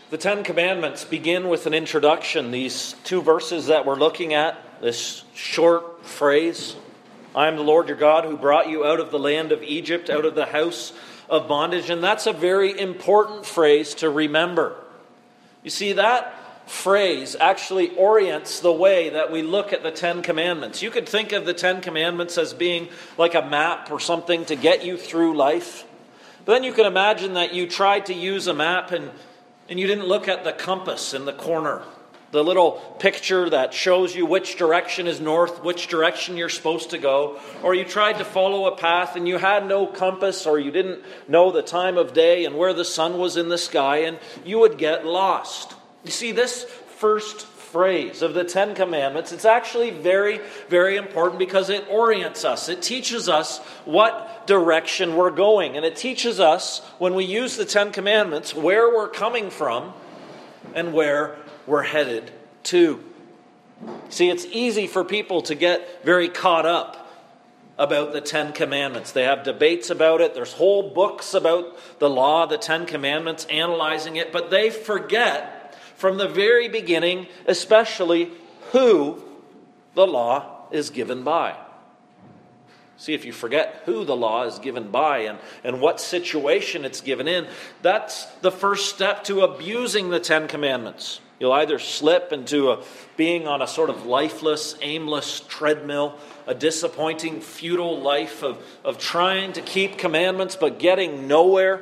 The Ten Commandments begin with an introduction. These two verses that we're looking at, this short phrase, I am the Lord your God who brought you out of the land of Egypt, out of the house of bondage. And that's a very important phrase to remember. You see, that phrase actually orients the way that we look at the Ten Commandments. You could think of the Ten Commandments as being like a map or something to get you through life. But then you can imagine that you tried to use a map and you didn't look at the compass in the corner, the little picture that shows you which direction is north, which direction you're supposed to go, or you tried to follow a path and you had no compass, or you didn't know the time of day and where the sun was in the sky, and you would get lost. You see, this first phrase of the Ten Commandments, it's actually very, very important because it orients us. It teaches us what direction we're going. And it teaches us, when we use the Ten Commandments, where we're coming from and where we're headed to. See, it's easy for people to get very caught up about the Ten Commandments. They have debates about it. There's whole books about the law, the Ten Commandments, analyzing it. But they forget from the very beginning, especially who the law is given by. See, if you forget who the law is given by and what situation it's given in, that's the first step to abusing the Ten Commandments. You'll either slip into being on a sort of lifeless, aimless treadmill, a disappointing, futile life of trying to keep commandments but getting nowhere,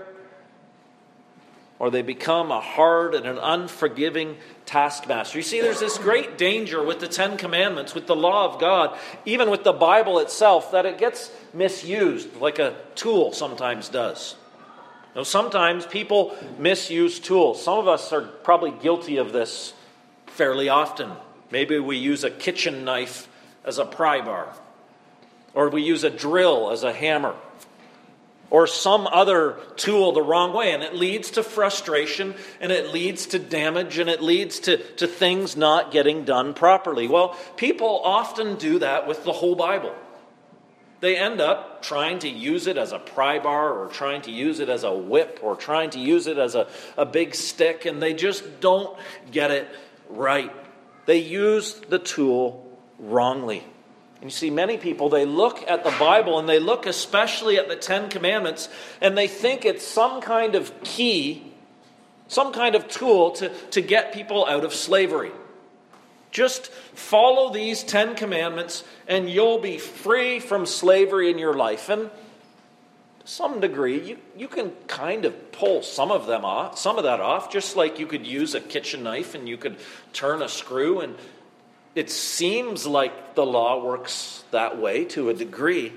or they become a hard and an unforgiving taskmaster. You see, there's this great danger with the Ten Commandments, with the law of God, even with the Bible itself, that it gets misused like a tool sometimes does. Now, sometimes people misuse tools. Some of us are probably guilty of this fairly often. Maybe we use a kitchen knife as a pry bar, or we use a drill as a hammer, or some other tool the wrong way, and it leads to frustration, and it leads to damage, and it leads to things not getting done properly. Well, people often do that with the whole Bible. They end up trying to use it as a pry bar, or trying to use it as a whip, or trying to use it as a big stick, and they just don't get it right. They use the tool wrongly. And you see, many people, they look at the Bible and they look especially at the Ten Commandments and they think it's some kind of key, some kind of tool to get people out of slavery. Just follow these Ten Commandments and you'll be free from slavery in your life. And to some degree, you can kind of pull some of that off, just like you could use a kitchen knife and you could turn a screw, and it seems like the law works that way to a degree.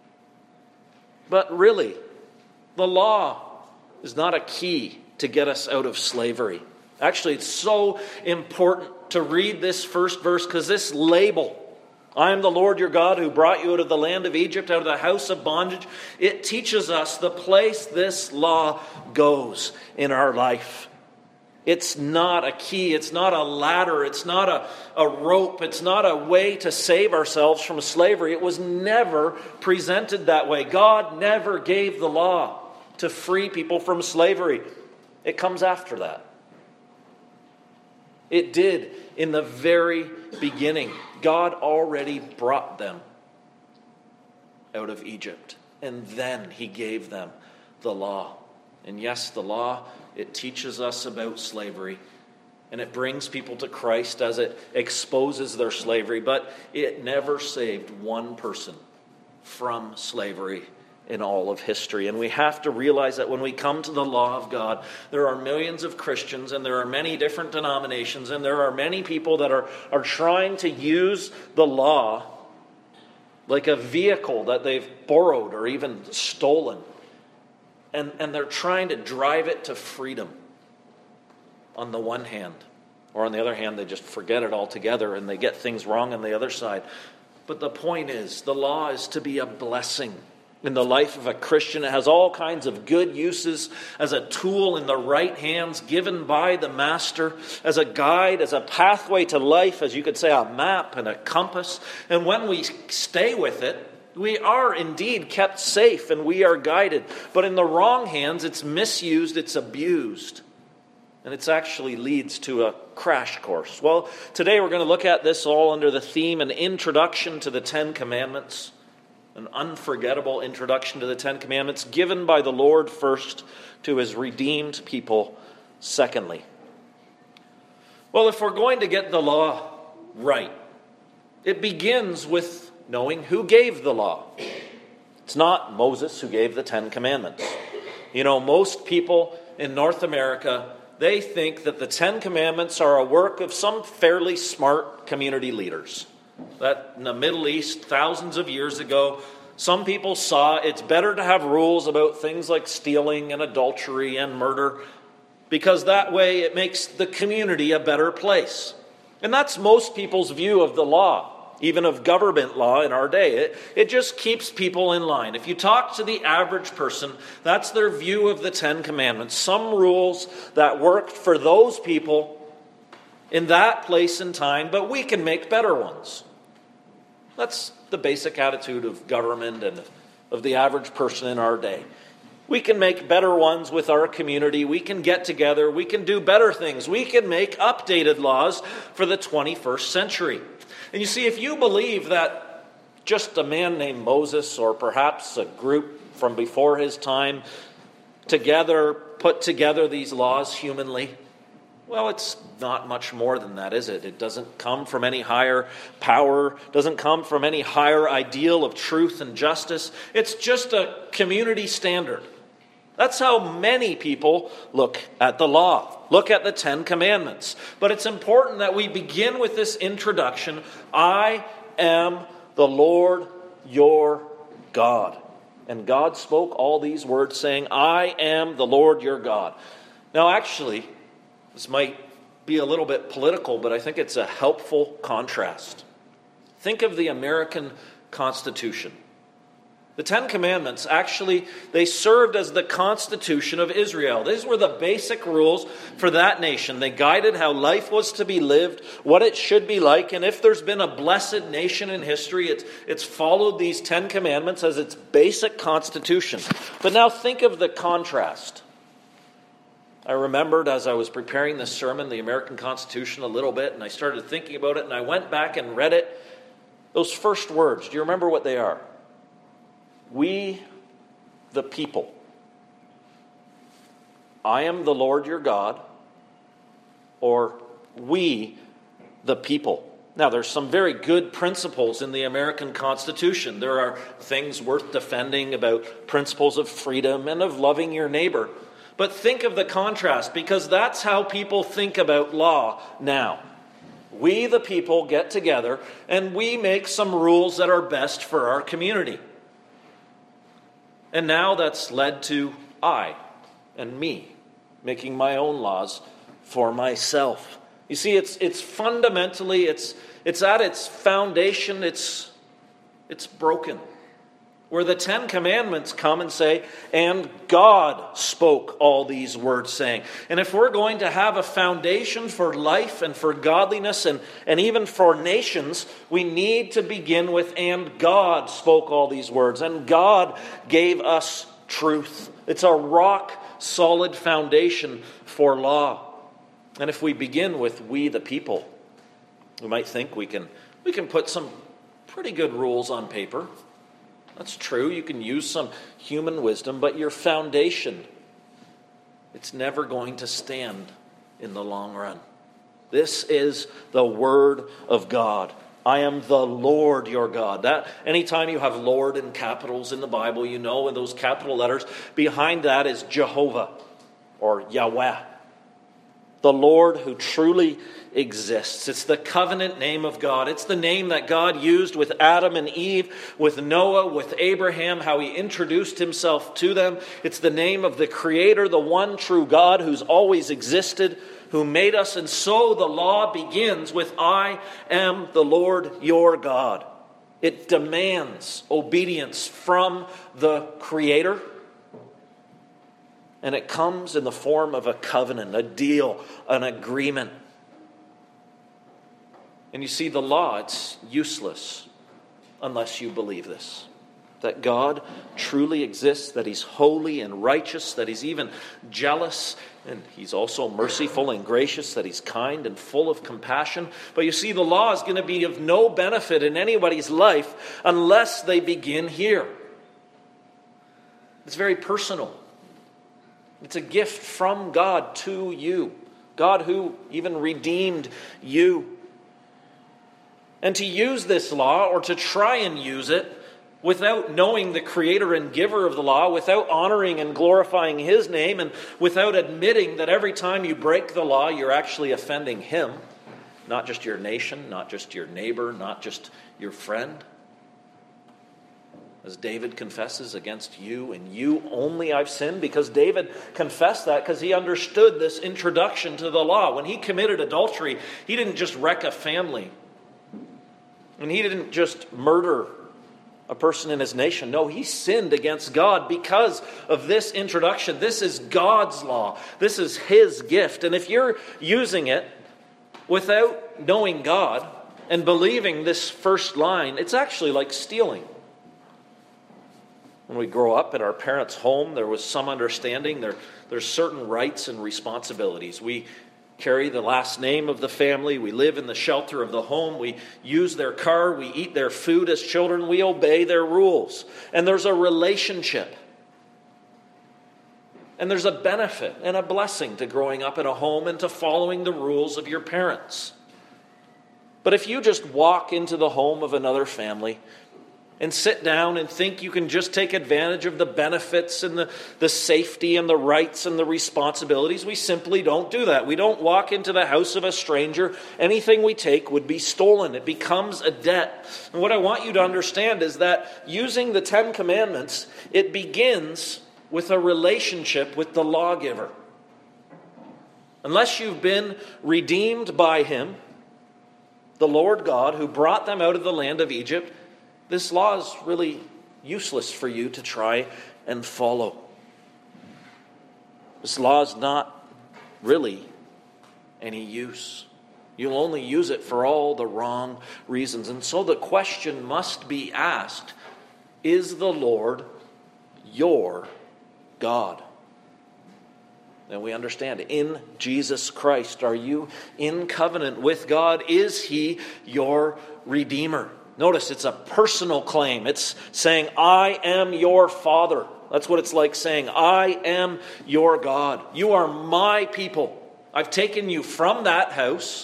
But really, the law is not a key to get us out of slavery. Actually, it's so important to read this first verse because this label, I am the Lord your God who brought you out of the land of Egypt, out of the house of bondage, it teaches us the place this law goes in our life. It's not a key, it's not a ladder, it's not a rope, it's not a way to save ourselves from slavery. It was never presented that way. God never gave the law to free people from slavery. It comes after that. It did in the very beginning. God already brought them out of Egypt, and then He gave them the law. And yes, the law, it teaches us about slavery, and it brings people to Christ as it exposes their slavery, but it never saved one person from slavery in all of history. And we have to realize that when we come to the law of God, there are millions of Christians, and there are many different denominations, and there are many people that are trying to use the law like a vehicle that they've borrowed or even stolen. And they're trying to drive it to freedom on the one hand. Or on the other hand, they just forget it altogether and they get things wrong on the other side. But the point is, the law is to be a blessing in the life of a Christian. It has all kinds of good uses as a tool in the right hands given by the Master, as a guide, as a pathway to life, as you could say, a map and a compass. And when we stay with it, we are indeed kept safe and we are guided. But in the wrong hands, it's misused, it's abused. And it actually leads to a crash course. Well, today we're going to look at this all under the theme, an introduction to the Ten Commandments. An unforgettable introduction to the Ten Commandments given by the Lord first to his redeemed people secondly. Well, if we're going to get the law right, it begins with knowing who gave the law. It's not Moses who gave the Ten Commandments. You know, most people in North America, they think that the Ten Commandments are a work of some fairly smart community leaders. That in the Middle East, thousands of years ago, some people saw it's better to have rules about things like stealing and adultery and murder, because that way it makes the community a better place. And that's most people's view of the law, even of government law in our day. It just keeps people in line. If you talk to the average person, that's their view of the Ten Commandments. Some rules that worked for those people in that place and time, but we can make better ones. That's the basic attitude of government and of the average person in our day. We can make better ones with our community. We can get together. We can do better things. We can make updated laws for the 21st century. And you see, if you believe that just a man named Moses, or perhaps a group from before his time, put together these laws humanly, well, it's not much more than that, is it? It doesn't come from any higher power, doesn't come from any higher ideal of truth and justice. It's just a community standard. That's how many people look at the law, look at the Ten Commandments. But it's important that we begin with this introduction. I am the Lord your God. And God spoke all these words saying, I am the Lord your God. Now actually, this might be a little bit political, but I think it's a helpful contrast. Think of the American Constitution. The Ten Commandments, actually, they served as the Constitution of Israel. These were the basic rules for that nation. They guided how life was to be lived, what it should be like, and if there's been a blessed nation in history, it's followed these Ten Commandments as its basic constitution. But now think of the contrast. I remembered as I was preparing this sermon, the American Constitution a little bit, and I started thinking about it, and I went back and read it. Those first words, do you remember what they are? We, the people. I am the Lord your God, or we, the people. Now, there's some very good principles in the American Constitution. There are things worth defending about principles of freedom and of loving your neighbor. But think of the contrast, because that's how people think about law now. We, the people, get together and we make some rules that are best for our community. And now that's led to I and me making my own laws for myself. You see, it's fundamentally, it's at its foundation, it's broken. Where the Ten Commandments come and say, and God spoke all these words saying. And if we're going to have a foundation for life and for godliness and even for nations, we need to begin with, and God spoke all these words. And God gave us truth. It's a rock-solid foundation for law. And if we begin with we the people, we might think we can put some pretty good rules on paper. That's true. You can use some human wisdom, but your foundation, it's never going to stand in the long run. This is the Word of God. I am the Lord your God. That anytime you have Lord in capitals in the Bible, you know in those capital letters, behind that is Jehovah or Yahweh. The Lord who truly exists. It's the covenant name of God. It's the name that God used with Adam and Eve, with Noah, with Abraham, how he introduced himself to them. It's the name of the Creator, the one true God who's always existed, who made us. And so the law begins with, I am the Lord your God. It demands obedience from the Creator. And it comes in the form of a covenant, a deal, an agreement. And you see, the law, it's useless unless you believe this. that God truly exists, that he's holy and righteous, that he's even jealous, and he's also merciful and gracious, that he's kind and full of compassion. But you see, the law is going to be of no benefit in anybody's life unless they begin here. It's very personal. It's a gift from God to you. God who even redeemed you. And to use this law, or to try and use it, without knowing the creator and giver of the law, without honoring and glorifying his name, and without admitting that every time you break the law, you're actually offending him, not just your nation, not just your neighbor, not just your friend. As David confesses, against you and you only I've sinned, because David confessed that because he understood this introduction to the law. When he committed adultery, he didn't just wreck a family. And he didn't just murder a person in his nation. No, he sinned against God because of this introduction. This is God's law. This is his gift. And if you're using it without knowing God and believing this first line, it's actually like stealing. When we grow up in our parents' home, there was some understanding. There's certain rights and responsibilities. We carry the last name of the family. We live in the shelter of the home. We use their car. We eat their food as children. We obey their rules. And there's a relationship. And there's a benefit and a blessing to growing up in a home and to following the rules of your parents. But if you just walk into the home of another family and sit down and think you can just take advantage of the benefits and the safety and the rights and the responsibilities, we simply don't do that. We don't walk into the house of a stranger. Anything we take would be stolen. It becomes a debt. And what I want you to understand is that using the Ten Commandments, it begins with a relationship with the lawgiver. Unless you've been redeemed by him, the Lord God who brought them out of the land of Egypt, this law is really useless for you to try and follow. This law is not really any use. You'll only use it for all the wrong reasons. And so the question must be asked, is the Lord your God? And we understand, in Jesus Christ, are you in covenant with God? Is he your Redeemer? Notice it's a personal claim. It's saying, I am your Father. That's what it's like saying, I am your God. You are my people. I've taken you from that house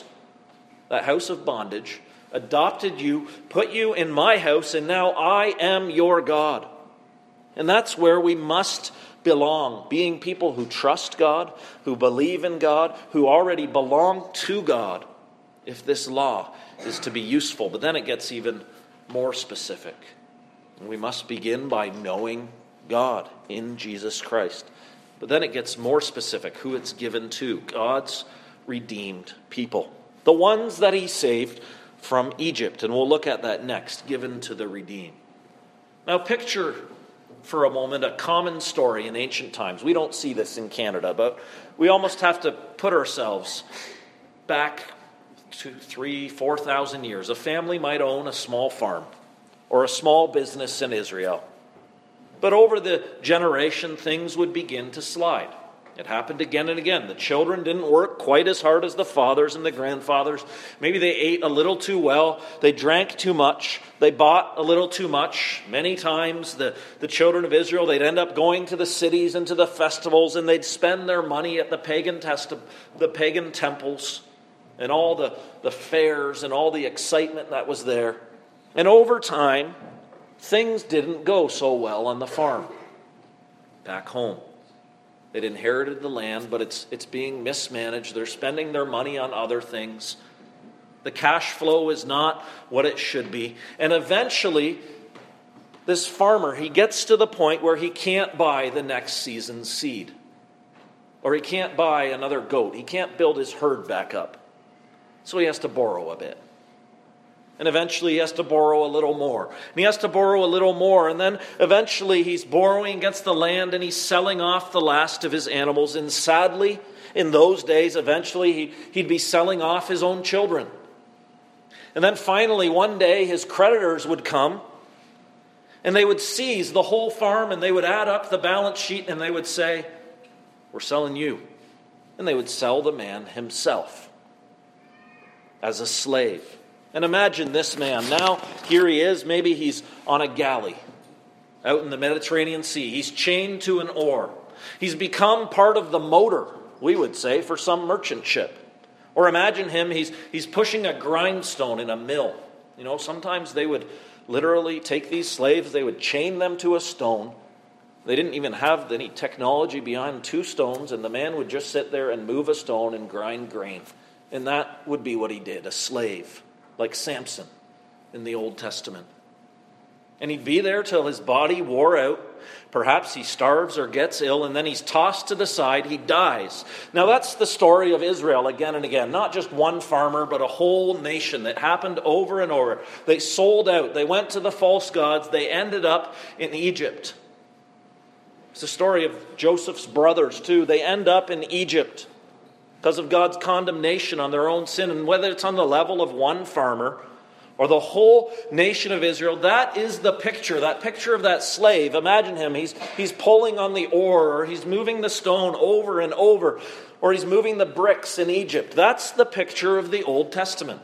of bondage, adopted you, put you in my house, and now I am your God. And that's where we must belong, being people who trust God, who believe in God, who already belong to God, if this law is to be useful. But then it gets even more specific. And we must begin by knowing God in Jesus Christ. But then it gets more specific, who it's given to, God's redeemed people. The ones that he saved from Egypt. And we'll look at that next, given to the redeemed. Now picture for a moment a common story in ancient times. We don't see this in Canada, but we almost have to put ourselves back 2,000, 3,000, 4,000 years. A family might own a small farm or a small business in Israel. But over the generation, things would begin to slide. It happened again and again. The children didn't work quite as hard as the fathers and the grandfathers. Maybe they ate a little too well. They drank too much. They bought a little too much. Many times the children of Israel, they'd end up going to the cities and to the festivals, and they'd spend their money at the pagan temples and all the fairs and all the excitement that was there. And over time, things didn't go so well on the farm back home. They'd inherited the land, but it's being mismanaged. They're spending their money on other things. The cash flow is not what it should be. And eventually, this farmer, he gets to the point where he can't buy the next season's seed. Or he can't buy another goat. He can't build his herd back up. So he has to borrow a bit. And eventually he has to borrow a little more. And he has to borrow a little more. And then eventually he's borrowing against the land and he's selling off the last of his animals. And sadly, in those days, eventually he'd be selling off his own children. And then finally, one day, his creditors would come And they would seize the whole farm, and they would add up the balance sheet, and they would say, "We're selling you." And they would sell the man himself as a slave. And imagine this man. Now, here he is. Maybe he's on a galley out in the Mediterranean Sea. He's chained to an oar. He's become part of the motor, we would say, for some merchant ship. Or imagine him, he's pushing a grindstone in a mill. You know, sometimes they would literally take these slaves, they would chain them to a stone. They didn't even have any technology behind 2 stones, and the man would just sit there and move a stone and grind grain. And that would be what he did, a slave, like Samson in the Old Testament. And he'd be there till his body wore out. Perhaps he starves or gets ill, and then he's tossed to the side. He dies. Now that's the story of Israel again and again. Not just one farmer, but a whole nation that happened over and over. They sold out. They went to the false gods. They ended up in Egypt. It's the story of Joseph's brothers too. They end up in Egypt because of God's condemnation on their own sin. And whether it's on the level of one farmer or the whole nation of Israel, that is the picture, that picture of that slave. Imagine him, he's pulling on the oar, or he's moving the stone over and over, or he's moving the bricks in Egypt. That's the picture of the Old Testament.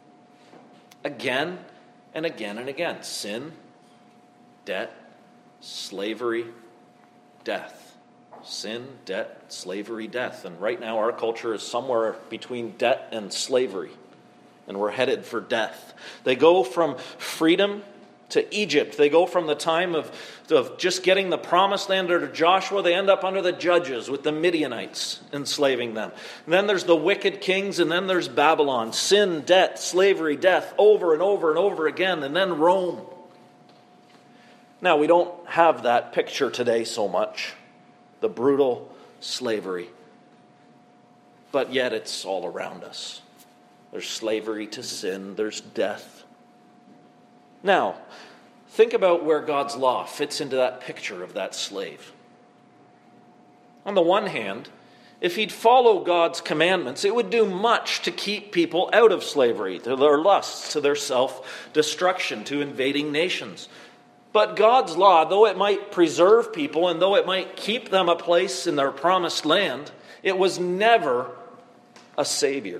Again and again and again. Sin, debt, slavery, death. Sin, debt, slavery, death. And right now our culture is somewhere between debt and slavery. And we're headed for death. They go from freedom to Egypt. They go from the time of just getting the promised land under Joshua. They end up under the judges with the Midianites enslaving them. And then there's the wicked kings, and then there's Babylon. Sin, debt, slavery, death, over and over and over again. And then Rome. Now, we don't have that picture today so much. The brutal slavery. But yet it's all around us. There's slavery to sin. There's death. Now, think about where God's law fits into that picture of that slave. On the one hand, if he'd follow God's commandments, it would do much to keep people out of slavery, to their lusts, to their self-destruction, to invading nations. But God's law, though it might preserve people and though it might keep them a place in their promised land, it was never a savior.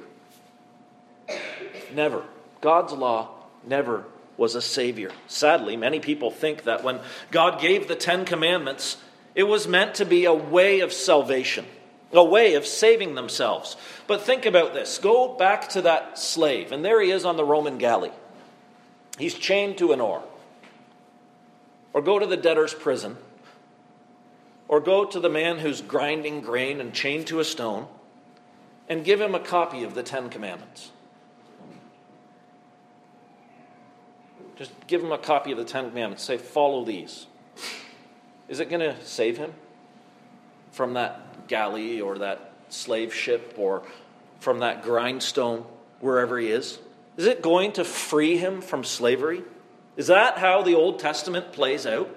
Never. God's law never was a savior. Sadly, many people think that when God gave the 10 Commandments, it was meant to be a way of salvation, a way of saving themselves. But think about this. Go back to that slave, and there he is on the Roman galley. He's chained to an oar. Or go to the debtor's prison. Or go to the man who's grinding grain and chained to a stone, and give him a copy of the 10 Commandments. Just give him a copy of the 10 Commandments. Say, follow these. Is it going to save him from that galley or that slave ship or from that grindstone wherever he is? Is it going to free him from slavery? Is that how the Old Testament plays out?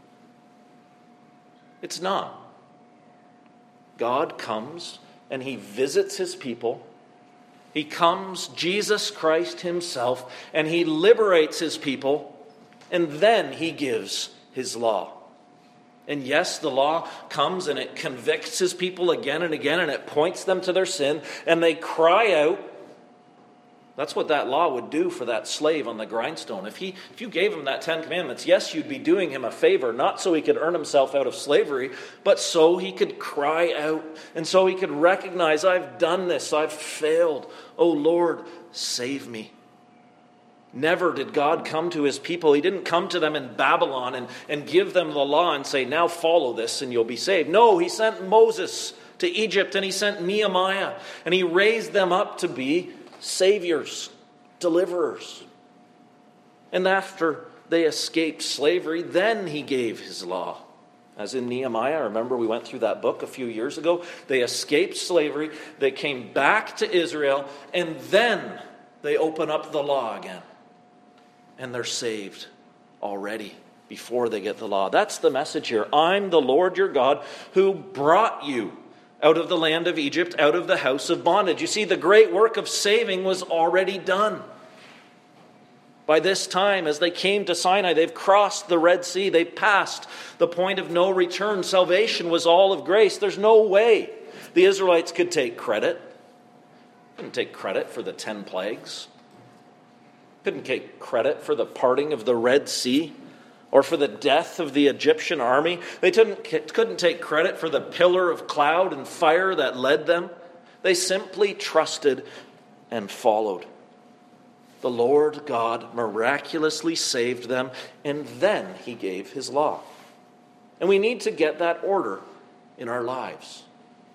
It's not. God comes and he visits his people. He comes, Jesus Christ himself, and he liberates his people, and then he gives his law. And yes, the law comes and it convicts his people again and again, and it points them to their sin, and they cry out. That's what that law would do for that slave on the grindstone. If you gave him that 10 Commandments, yes, you'd be doing him a favor, not so he could earn himself out of slavery, but so he could cry out, and so he could recognize, I've done this, I've failed. Oh Lord, save me. Never did God come to his people. He didn't come to them in Babylon and give them the law and say, now follow this and you'll be saved. No, he sent Moses to Egypt, and he sent Nehemiah, and he raised them up to be saviors, deliverers. And after they escaped slavery, then he gave his law. As in Nehemiah, remember we went through that book a few years ago. They escaped slavery, they came back to Israel, and then they open up the law again. And they're saved already before they get the law. That's the message here. I'm the Lord your God who brought you out of the land of Egypt, out of the house of bondage. You see, the great work of saving was already done. By this time, as they came to Sinai, they've crossed the Red Sea. They've passed the point of no return. Salvation was all of grace. There's no way the Israelites could take credit. Couldn't take credit for the 10 plagues. Couldn't take credit for the parting of the Red Sea or for the death of the Egyptian army. They couldn't take credit for the pillar of cloud and fire that led them. They simply trusted and followed. The Lord God miraculously saved them, and then he gave his law. And we need to get that order in our lives.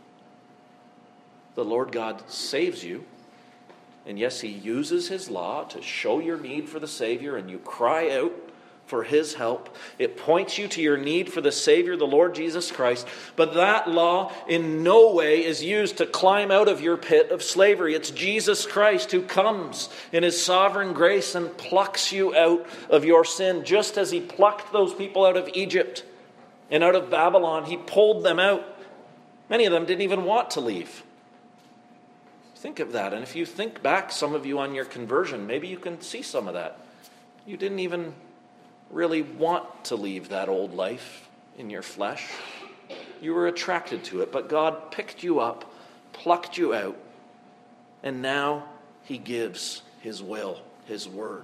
The Lord God saves you, and yes, he uses his law to show your need for the Savior, and you cry out for his help. It points you to your need for the Savior, the Lord Jesus Christ. But that law in no way is used to climb out of your pit of slavery. It's Jesus Christ who comes in his sovereign grace and plucks you out of your sin. Just as he plucked those people out of Egypt and out of Babylon, he pulled them out. Many of them didn't even want to leave. Think of that. And if you think back, some of you on your conversion, maybe you can see some of that. You didn't even really want to leave that old life in your flesh. You were attracted to it, but God picked you up, plucked you out, and now he gives his will, his word.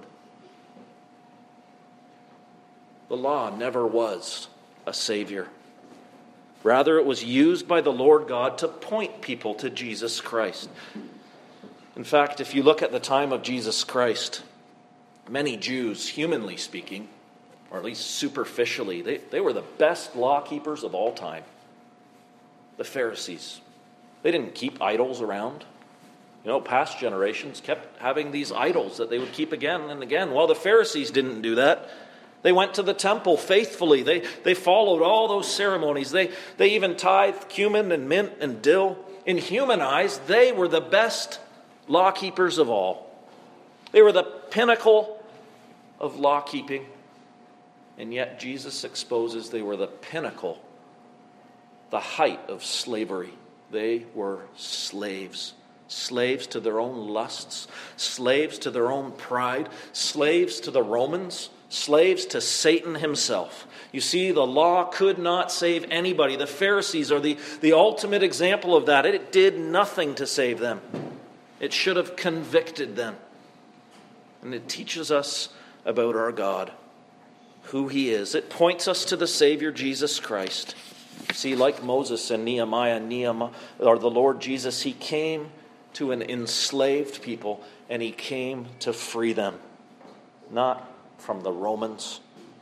The law never was a savior. Rather, it was used by the Lord God to point people to Jesus Christ. In fact, if you look at the time of Jesus Christ, many Jews, humanly speaking, or at least superficially, they were the best law keepers of all time. The Pharisees. They didn't keep idols around. Past generations kept having these idols that they would keep again and again. Well, the Pharisees didn't do that. They went to the temple faithfully. They followed all those ceremonies. They even tithed cumin and mint and dill. In human eyes, they were the best law keepers of all. They were the pinnacle of law keeping. And yet Jesus exposes they were the pinnacle, the height of slavery. They were slaves. Slaves to their own lusts, slaves to their own pride, slaves to the Romans, slaves to Satan himself. You see, the law could not save anybody. The Pharisees are the ultimate example of that. It did nothing to save them. It should have convicted them. And it teaches us about our God, who he is. It points us to the Savior, Jesus Christ. See, like Moses and Nehemiah, or the Lord Jesus, he came to an enslaved people, and he came to free them. Not from the Romans,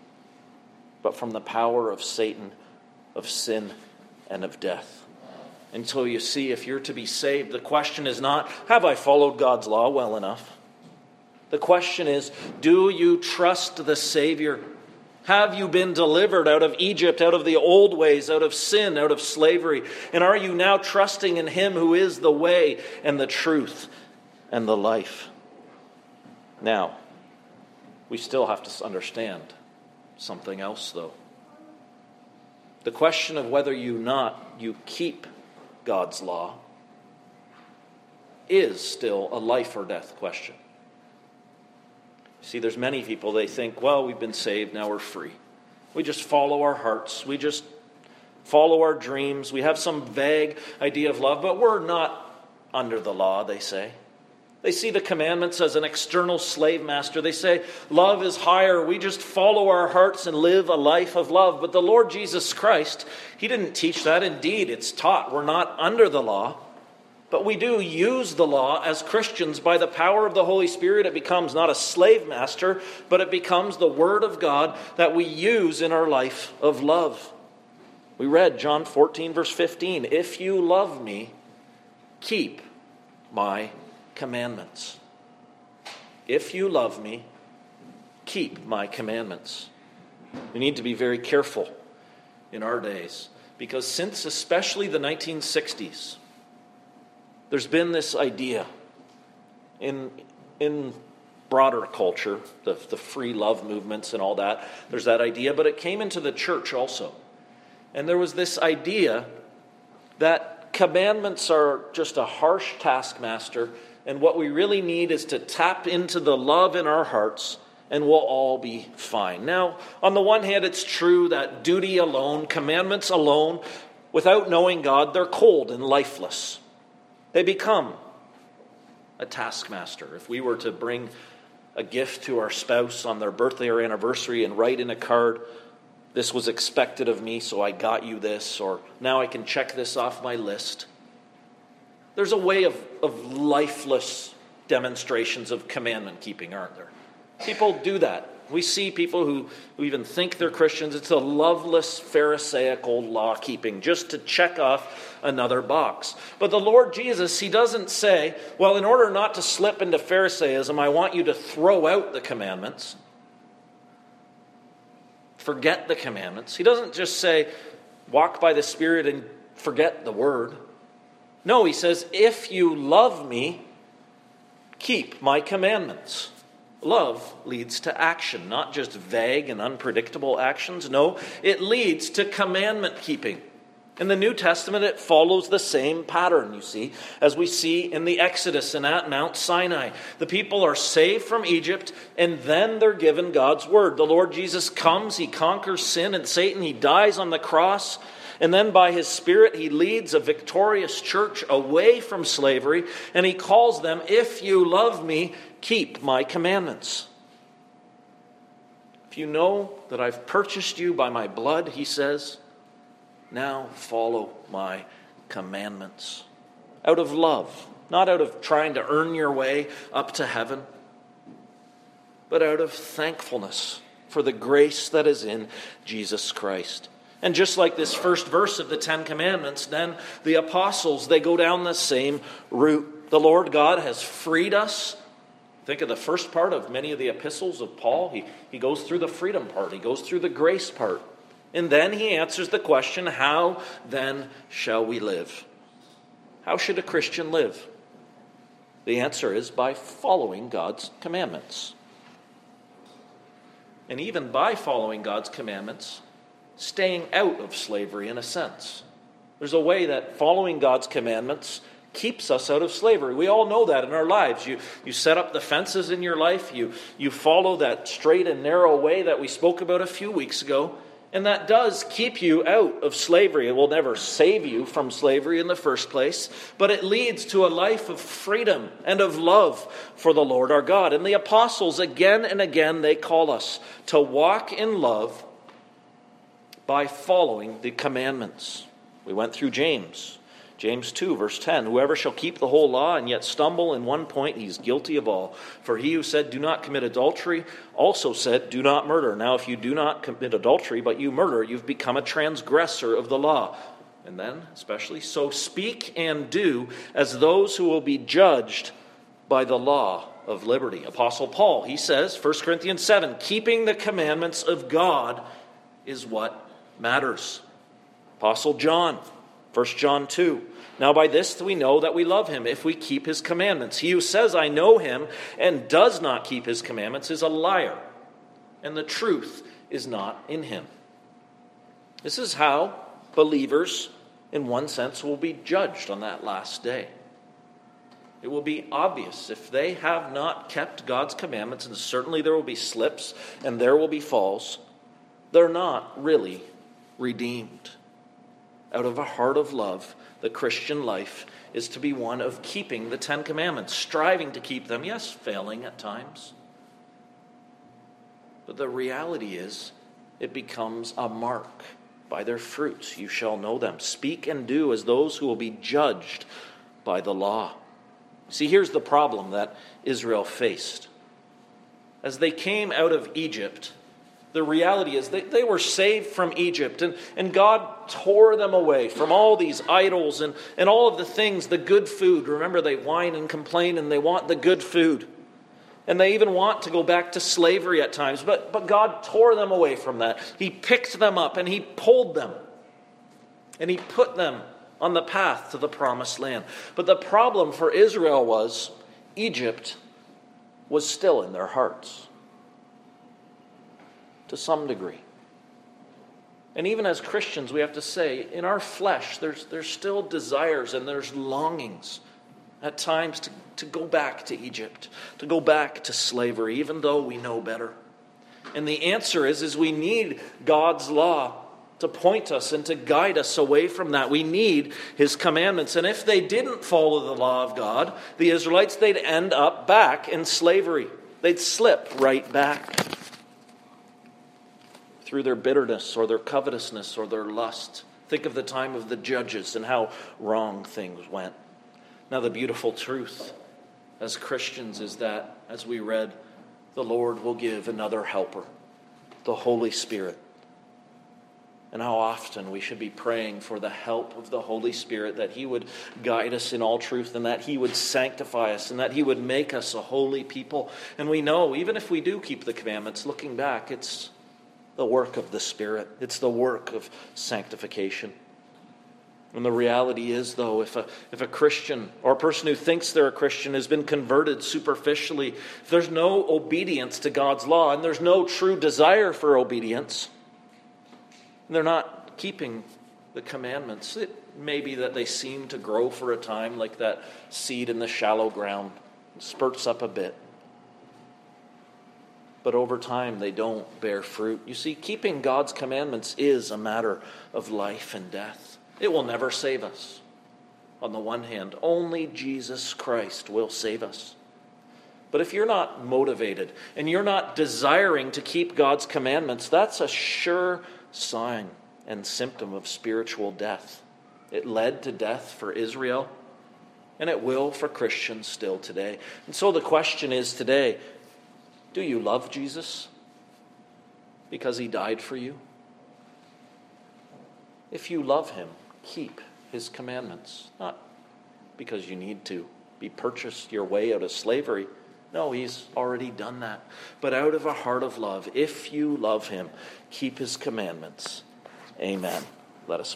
but from the power of Satan, of sin, and of death. And so you see, if you're to be saved, the question is not, have I followed God's law well enough? The question is, do you trust the Savior? Have you been delivered out of Egypt, out of the old ways, out of sin, out of slavery? And are you now trusting in him who is the way and the truth and the life? Now, we still have to understand something else, though. The question of whether you keep God's law is still a life or death question. See, there's many people, they think, well, we've been saved, now we're free. We just follow our hearts. We just follow our dreams. We have some vague idea of love, but we're not under the law, they say. They see the commandments as an external slave master. They say, love is higher. We just follow our hearts and live a life of love. But the Lord Jesus Christ, he didn't teach that. Indeed, it's taught we're not under the law. But we do use the law as Christians. By the power of the Holy Spirit, it becomes not a slave master, but it becomes the Word of God that we use in our life of love. We read John 14, verse 15, if you love me, keep my commandments. If you love me, keep my commandments. We need to be very careful in our days, because since especially the 1960s, there's been this idea in broader culture, the free love movements and all that. There's that idea, but it came into the church also. And there was this idea that commandments are just a harsh taskmaster, and what we really need is to tap into the love in our hearts and we'll all be fine. Now, on the one hand, it's true that duty alone, commandments alone, without knowing God, they're cold and lifeless. They become a taskmaster. If we were to bring a gift to our spouse on their birthday or anniversary and write in a card, "This was expected of me, so I got you this," or "Now I can check this off my list." There's a way of lifeless demonstrations of commandment keeping, aren't there? People do that. We see people who even think they're Christians. It's a loveless Pharisaical law keeping, just to check off another box. But the Lord Jesus, he doesn't say, well, in order not to slip into Pharisaism, I want you to throw out the commandments. Forget the commandments. He doesn't just say, walk by the Spirit and forget the word. No, he says, if you love me, keep my commandments. Love leads to action, not just vague and unpredictable actions. No, it leads to commandment keeping. In the New Testament, it follows the same pattern, you see, as we see in the Exodus and at Mount Sinai. The people are saved from Egypt, and then they're given God's word. The Lord Jesus comes, he conquers sin and Satan, he dies on the cross, and then by his Spirit, he leads a victorious church away from slavery, and he calls them, if you love me, keep my commandments. If you know that I've purchased you by my blood, he says, now follow my commandments. Out of love, not out of trying to earn your way up to heaven, but out of thankfulness for the grace that is in Jesus Christ. And just like this first verse of the Ten Commandments, then the apostles, they go down the same route. The Lord God has freed us. Think of the first part of many of the epistles of Paul. He goes through the freedom part. He goes through the grace part. And then he answers the question, how then shall we live? How should a Christian live? The answer is by following God's commandments. And even by following God's commandments, staying out of slavery in a sense. There's a way that following God's commandments keeps us out of slavery. We all know that in our lives. You set up the fences in your life. You follow that straight and narrow way that we spoke about a few weeks ago. And that does keep you out of slavery. It will never save you from slavery in the first place, but it leads to a life of freedom and of love for the Lord our God. And the apostles, again and again, they call us to walk in love by following the commandments. We went through James 2, verse 10, whoever shall keep the whole law and yet stumble in one point, he is guilty of all. For he who said, do not commit adultery, also said, do not murder. Now if you do not commit adultery, but you murder, you've become a transgressor of the law. And then, especially, so speak and do as those who will be judged by the law of liberty. Apostle Paul, he says, 1 Corinthians 7, keeping the commandments of God is what matters. Apostle John, 1 John 2, now by this we know that we love him, if we keep his commandments. He who says, I know him, and does not keep his commandments is a liar, and the truth is not in him. This is how believers, in one sense, will be judged on that last day. It will be obvious if they have not kept God's commandments, and certainly there will be slips and there will be falls, they're not really redeemed. Out of a heart of love, the Christian life is to be one of keeping the Ten Commandments, striving to keep them, yes, failing at times. But the reality is, it becomes a mark. By their fruits you shall know them. Speak and do as those who will be judged by the law. See, here's the problem that Israel faced. As they came out of Egypt, the reality is they were saved from Egypt, and God tore them away from all these idols and all of the things, the good food. Remember, they whine and complain and they want the good food. And they even want to go back to slavery at times. But God tore them away from that. He picked them up and he pulled them. And he put them on the path to the promised land. But the problem for Israel was Egypt was still in their hearts. To some degree. And even as Christians, we have to say, in our flesh, there's still desires and there's longings at times to go back to Egypt, to go back to slavery, even though we know better? And the answer is we need God's law to point us and to guide us away from that. We need His commandments. And if they didn't follow the law of God, the Israelites, they'd end up back in slavery. They'd slip right back through their bitterness or their covetousness or their lust. Think of the time of the judges and how wrong things went. Now, the beautiful truth as Christians is that, as we read, the Lord will give another helper, the Holy Spirit. And how often we should be praying for the help of the Holy Spirit, that He would guide us in all truth, and that He would sanctify us, and that He would make us a holy people. And we know, even if we do keep the commandments, looking back, it's the work of the Spirit. It's the work of sanctification. And the reality is, though, if a Christian or a person who thinks they're a Christian has been converted superficially, if there's no obedience to God's law and there's no true desire for obedience, and they're not keeping the commandments, it may be that they seem to grow for a time like that seed in the shallow ground. It spurts up a bit. But over time, they don't bear fruit. You see, keeping God's commandments is a matter of life and death. It will never save us. On the one hand, only Jesus Christ will save us. But if you're not motivated and you're not desiring to keep God's commandments, that's a sure sign and symptom of spiritual death. It led to death for Israel, and it will for Christians still today. And so the question is today, do you love Jesus because He died for you? If you love Him, keep His commandments. Not because you need to be purchased your way out of slavery. No, He's already done that. But out of a heart of love, if you love Him, keep His commandments. Amen. Let us